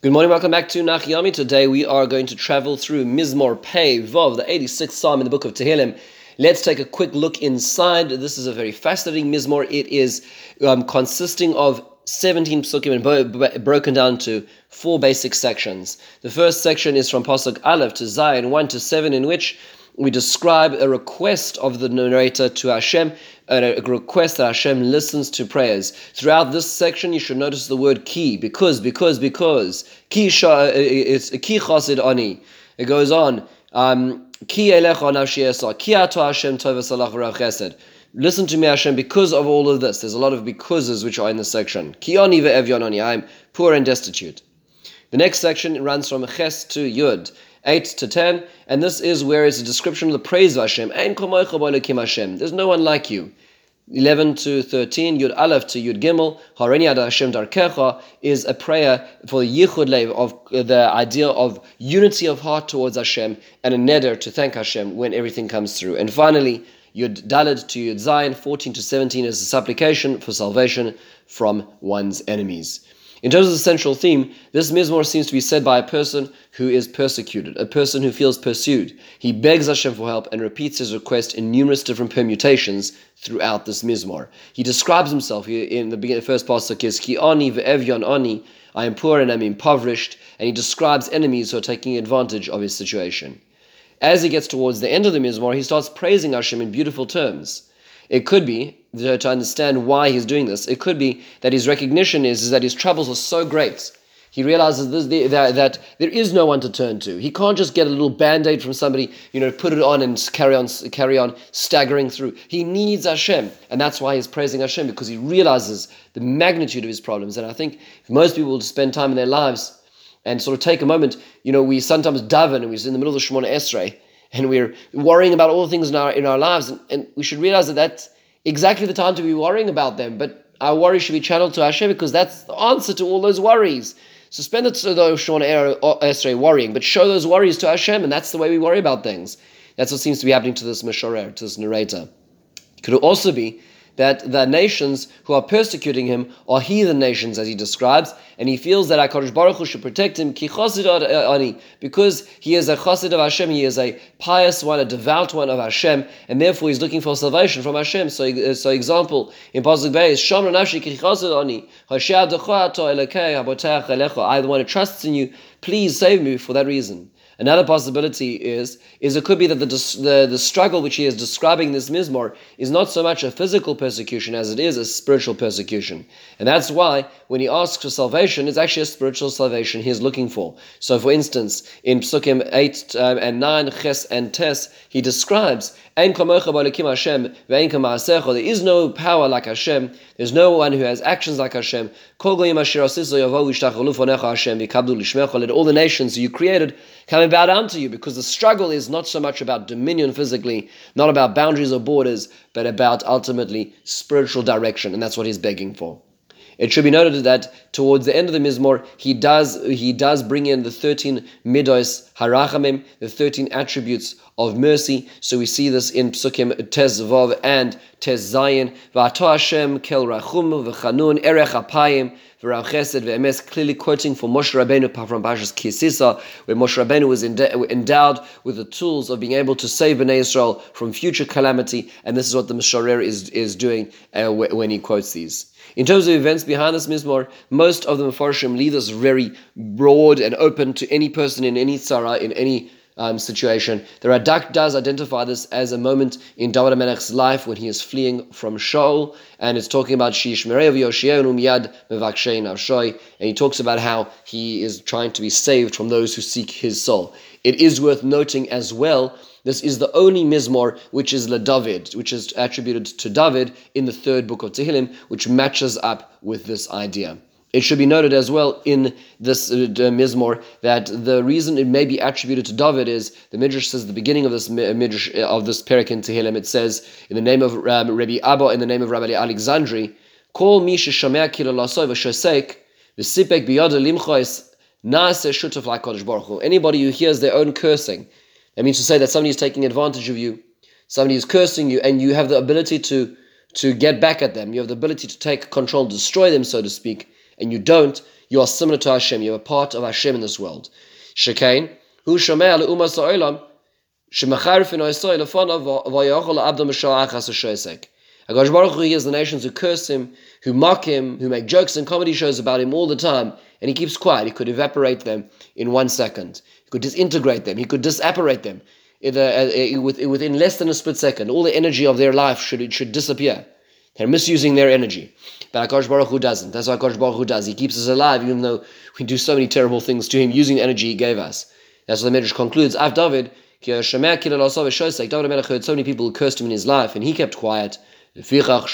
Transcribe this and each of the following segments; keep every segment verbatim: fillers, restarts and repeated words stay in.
Good morning, welcome back to Nach Yomi. Today we are going to travel through Mizmor Pei Vov, the eighty-sixth Psalm in the book of Tehillim. Let's take a quick look inside. This is a very fascinating Mizmor. It is um, consisting of seventeen psukim and bo- broken down to four basic sections. The first section is from Pasuk Aleph to Zayin, one to seven, in which we describe a request of the narrator to Hashem, a request that Hashem listens to prayers. Throughout this section, you should notice the word ki, because, because, because. Ki sha, it's ki chasid ani. It goes on. Um, ki elecha nafshi esa, ki ato Hashem tov v'salach v'rav chesed. Listen to me, Hashem, because of all of this. There's a lot of becauses which are in this section. Ki ani ve'evyon ani. I am poor and destitute. The next section runs from Ches to Yud, eight to ten, and this is where it's a description of the praise of Hashem. Ein kamocha b'elokim Hashem. There's no one like you. eleven to thirteen, Yud Aleph to Yud Gimel, Hareni ad Hashem darkecha, is a prayer for the yichud lev, of the idea of unity of heart towards Hashem, and a neder to thank Hashem when everything comes through. And finally, Yud Dalet to Yud Zayin, fourteen to seventeen, is a supplication for salvation from one's enemies. In terms of the central theme, this Mizmor seems to be said by a person who is persecuted, a person who feels pursued. He begs Hashem for help and repeats his request in numerous different permutations throughout this Mizmor. He describes himself in the beginning, the first pasuk is Ki ani ve'evyon ani, I am poor and I am impoverished, and he describes enemies who are taking advantage of his situation. As he gets towards the end of the Mizmor, he starts praising Hashem in beautiful terms. It could be, to understand why he's doing this, it could be that his recognition is, is that his troubles are so great. He realizes this, that, that there is no one to turn to. He can't just get a little band-aid from somebody, you know, put it on and carry on carry on staggering through. He needs Hashem, and that's why he's praising Hashem, because he realizes the magnitude of his problems. And I think if most people would spend time in their lives and sort of take a moment, you know, we sometimes daven and we're in the middle of the Shemona Esrei, and we're worrying about all the things in our in our lives, and, and we should realize that that's exactly the time to be worrying about them. But our worry should be channeled to Hashem, because that's the answer to all those worries. So spend it to those Shemona Esrei worrying, but show those worries to Hashem, and that's the way we worry about things. That's what seems to be happening to this Meshorer, to this narrator. It could also be that the nations who are persecuting him are heathen nations, as he describes, and he feels that HaKadosh Baruch Hu should protect him, ki chasid ani, because he is a chasid of Hashem, he is a pious one, a devout one of Hashem, and therefore he's looking for salvation from Hashem. So, so example, in Pasuk Bey is, Shomra nafshi ki chasid ani, Hashem adocha ato elokei haboteach elecha, I am the one who trusts in you, please save me for that reason. Another possibility is, is it could be that the, the the struggle which he is describing in this Mizmor is not so much a physical persecution as it is a spiritual persecution. And that's why when he asks for salvation, it's actually a spiritual salvation he is looking for. So for instance, in Psukim eight um, and nine, Ches and Tes, he describes, Ein kamocha b'elokim Hashem ve'ein kama'asecha, there is no power like Hashem, there's no one who has actions like Hashem. Kol goyim asher asiso yavo yishtachalu fonecha Hashem v'kabdu lishmecha, let all the nations you created come and bow down to you, because the struggle is not so much about dominion physically, not about boundaries or borders, but about ultimately spiritual direction, and that's what he's begging for. It should be noted that towards the end of the Mizmor, he does he does bring in the thirteen midos harachamim, the thirteen attributes of mercy. So we see this in Psukim Tes Vav and Tes Zayin. V'ato Hashem kel rachum v'chanun erech apayim v'rav chesed v'emes, clearly quoting from Moshe Rabbeinu from Parshas Ki Sisa, where Moshe Rabbeinu was endowed with the tools of being able to save Bnei Israel from future calamity, and this is what the Meshorer is is doing uh, when he quotes these. In terms of events behind this Mizmor, most of the Mefarshim leave this very broad and open to any person in any tzara, in any um, situation. The Radak does identify this as a moment in David HaMelech's life when he is fleeing from Shaul, and it's talking about Shishmerei v'Yoshianu miyad mevakshei nafshoi, and he talks about how he is trying to be saved from those who seek his soul. It is worth noting as well, this is the only Mizmor which is LaDavid, which is attributed to David in the third book of Tehillim, which matches up with this idea. It should be noted as well in this uh, Mizmor that the reason it may be attributed to David is, the Midrash says at the beginning of this Midrash, of this Perek in Tehillim, it says, in the name of um, Rabbi Abba, in the name of Rabbi Alexandri, Kol mi sheshamea ki l'lasoi v'shosek v'sipek biyada limchois na'aseh shutaf la'Kadosh Baruch Hu. Anybody who hears their own cursing, that means to say that somebody is taking advantage of you, somebody is cursing you, and you have the ability to, to get back at them, you have the ability to take control, destroy them, so to speak, and you don't, You are similar to Hashem. You are a part of Hashem in this world. Shekain, hu shomea le'umas ha'olam, shemacharifin ha'yisrael lefonav v'yachol la'abdom b'sha'ach ha'soshoisek. HaKadosh Baruch Hu hears the nations who curse him, who mock him, who make jokes and comedy shows about him all the time, and he keeps quiet. He could evaporate them in one second. He could disintegrate them. He could disapparate them within less than a split second. All the energy of their life should should disappear. They're misusing their energy. But HaKadosh Baruch Hu doesn't. That's what HaKadosh Baruch Hu does. He keeps us alive even though we do so many terrible things to him using the energy he gave us. That's what the Midrash concludes. Av David, David HaMelech heard so many people who cursed him in his life, and he kept quiet. Please guard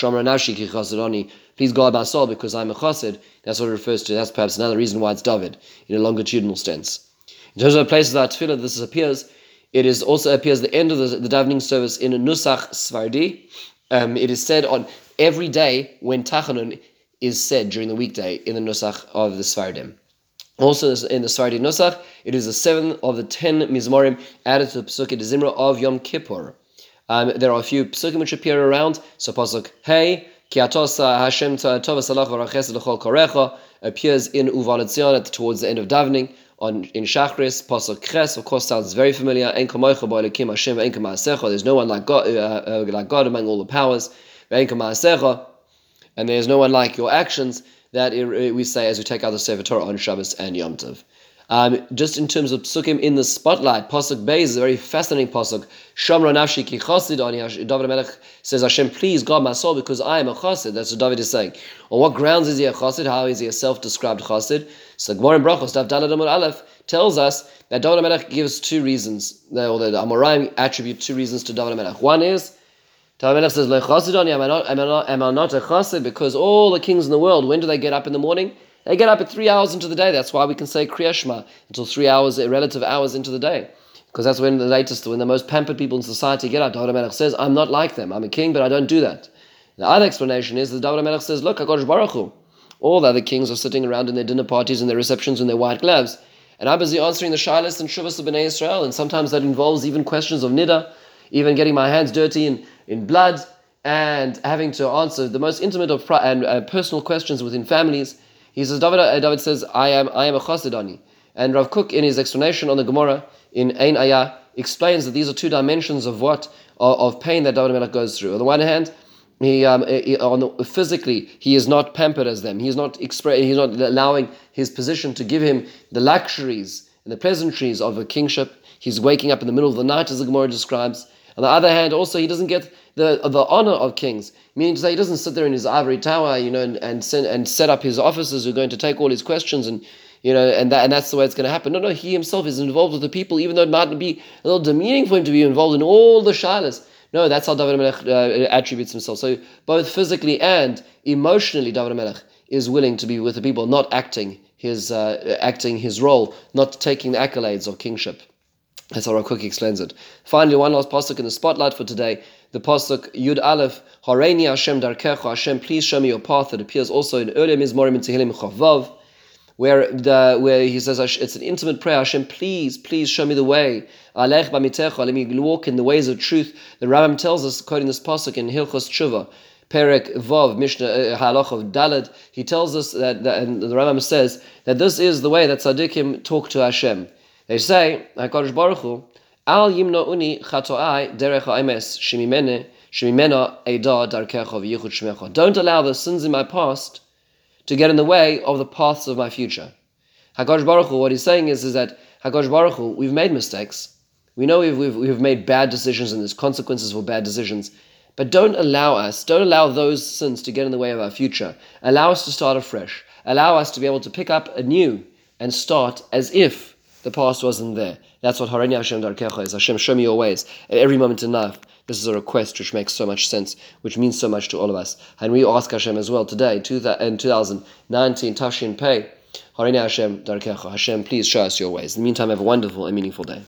my soul because I'm a chassid. That's what it refers to. That's perhaps another reason why it's David in a longitudinal sense. In terms of places that tefillah, this appears. It is also appears at the end of the, the davening service in a Nusach Sfardi. Um, it is said on every day when Tachanun is said during the weekday in the Nusach of the Sfardim. Also in the Sfardi Nusach, it is the seventh of the ten Mizmorim added to the Pesukei de Zimra of Yom Kippur. Um, there are a few Pesukim which appear around. So Pasuk Hey, Ki atosa Hashem tova salach v'rachesed l'chol korecha appears in Uvaletzion towards the end of davening. On in Shachris, Pasuk Ches, of course, sounds very familiar. En kamocha b'Elokim Hashem ve'en kama'asecha. There's no one like God, uh, uh, like God among all the powers. Ve'en kama'asecha, and there's no one like your actions. That it, we say as we take out the Sefer Torah on Shabbos and Yom Tov. Um, just in terms of psukim in the spotlight, Pasuk Beis is a very fascinating pasuk. Shamra nafshi ki chasid ani. David HaMelech says, Hashem, please guard my soul because I am a chasid. That's what David is saying. On what grounds is he a chasid? How is he a self-described chasid? So Gemara in Brachos, Daf Daled Amud Aleph, tells us that David HaMelech gives two reasons, or the Amoraim attribute two reasons to David HaMelech. One is, David HaMelech says, Le chasid ani, am I not, am I not, am I not a chasid? Because all the kings in the world, when do they get up in the morning? They get up at three hours into the day. That's why we can say Kriya Shema until three hours, relative hours into the day. Because that's when the latest, when the most pampered people in society get up. David HaMelech says, I'm not like them. I'm a king, but I don't do that. The other explanation is that David HaMelech says, look, HaKadosh Baruch Hu, all the other kings are sitting around in their dinner parties and their receptions in their white gloves. And I'm busy answering the Shilas and Shuvas of Bnei Israel. And sometimes that involves even questions of Nida, even getting my hands dirty in, in blood, and having to answer the most intimate of pri- and uh, personal questions within families. He says, David, uh, David says, I am I am a chasidani. And Rav Kook, in his explanation on the Gemara in Ein Ayah, explains that these are two dimensions of what of, of pain that David HaMelech goes through. On the one hand, he, um, he on the, physically he is not pampered as them. He is not expre- He's not allowing his position to give him the luxuries and the pleasantries of a kingship. He's waking up in the middle of the night, as the Gemara describes. On the other hand, also he doesn't get the the honor of kings, meaning to say he doesn't sit there in his ivory tower, you know, and and, send, and set up his officers who are going to take all his questions, and you know, and that and that's the way it's going to happen. No, no, he himself is involved with the people, even though it might be a little demeaning for him to be involved in all the shilas. No, that's how David HaMelech uh, attributes himself. So both physically and emotionally, David HaMelech is willing to be with the people, not acting his uh, acting his role, not taking the accolades of kingship. That's how Rav Kook explains it. Finally, one last pasuk in the spotlight for today. The pasuk Yud Aleph, Hareini Hashem Darkecha, Hashem, please show me your path. That appears also in earlier Mizmorim in Tehillim Chavav, where the where he says it's an intimate prayer. Hashem, please, please show me the way. Alech b'mitecha, let me walk in the ways of truth. The Rambam tells us, quoting this pasuk in Hilchos Tshuva, Perek Vav, Mishnah uh, Halach of Daled, he tells us that, that, and the Rambam says that this is the way that tzaddikim talk to Hashem. They say, HaKadosh Baruch Hu, Al yimno'uni chato'ai derech ha'emes shemimene shemimena eida darkecha v'yichud shmecha. Don't allow the sins in my past to get in the way of the paths of my future. HaKadosh Baruch Hu, what he's saying is, is that HaKadosh Baruch Hu, we've made mistakes. We know we've, we've, we've made bad decisions and there's consequences for bad decisions. But don't allow us, don't allow those sins to get in the way of our future. Allow us to start afresh. Allow us to be able to pick up anew and start as if the past wasn't there. That's what Hareini Hashem Darkecha is. Hashem, show me your ways. At every moment in life, this is a request which makes so much sense, which means so much to all of us. And we ask Hashem as well today, in two thousand nineteen, Tafshin Pei, Hareini Hashem Darkecha. Hashem, please show us your ways. In the meantime, have a wonderful and meaningful day.